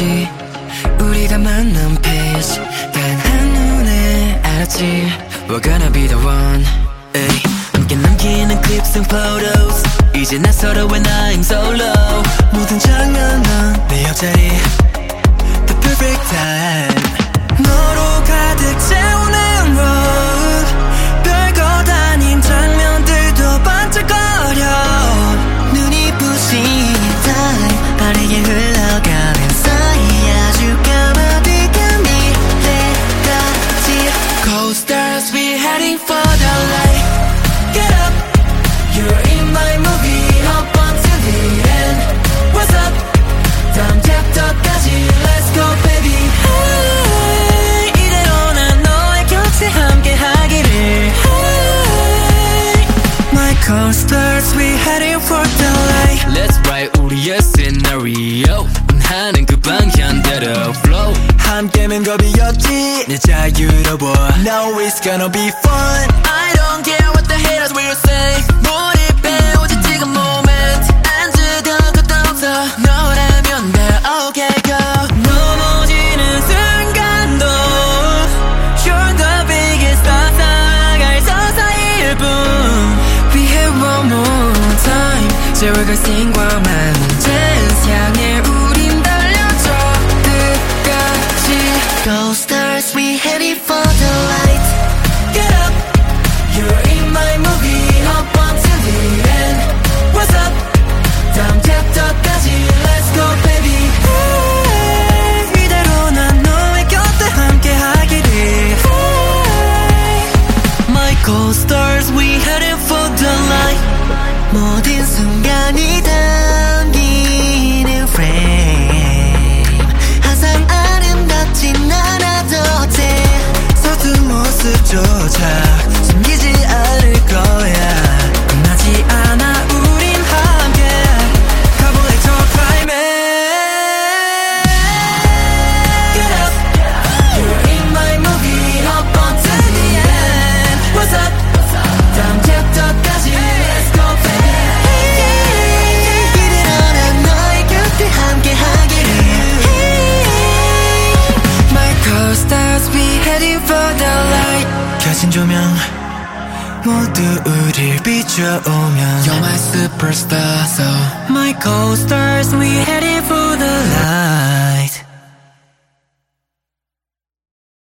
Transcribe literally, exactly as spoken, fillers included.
알았지. 우리가 만난 페이지 단 한눈에 알았지. We're gonna be the one. 에이. 함께 남기는 clips and photos. 이제 나 서로의 나임 solo. 모든 장면 넌 내 옆자리. The perfect time. 너로 가득 채우는 road. 별거 아닌 장면들도 반짝거려. 눈이 부신 time. 빠르게 흘러가는 사이 아주 까마득한 미래까지. Cold stars, we heading for the light. Get up, you're in my movie. Up until the end. What's up? 다음 챕터까지 Let's go baby. Hey, 이대로 난 너의 곁에 함께 하기를. Hey, my cold stars, we heading for the light. Let's write 우리의 scenario. 원하는 그 방향대로 flow. 함께면 겁이었지 내 자유로워. Now it's gonna be fun. I don't care what the haters will say. 몰입해 오직 지금 moment. 앉으던 것도 없어. 너라면 다 okay go. 넘어지는 순간도 You're the biggest star. 사갈 서사일 뿐. We have one more time. 세월과 생과 많은 chance 향해 우린 달려줘 끝까지. Go stars, we headed for the light. Get up, you're in my movie. Up until the end. What's up? 다음 챕터까지 Let's go baby. Hey, 이대로 난 너의 곁에 함께 하기를. Hey, my cold stars, we headed for the light. 모든 순간이 담기는 frame. 항상 아름답진 않아도 돼. 서툰 모습조차 숨기지 않을 거야. 끝나지 않아 우린 함께 가볼래 저 climb. Get up, you're in my movie. Up until the end. What's up? 다음 챕터까지 Let's go baby. 이대로 난 너의 곁에 함께 하기를. My cold stars, we heading for the light. 켜진 조명 모두 우릴 비춰오면 You're my superstar, so my cold stars, we heading for the light.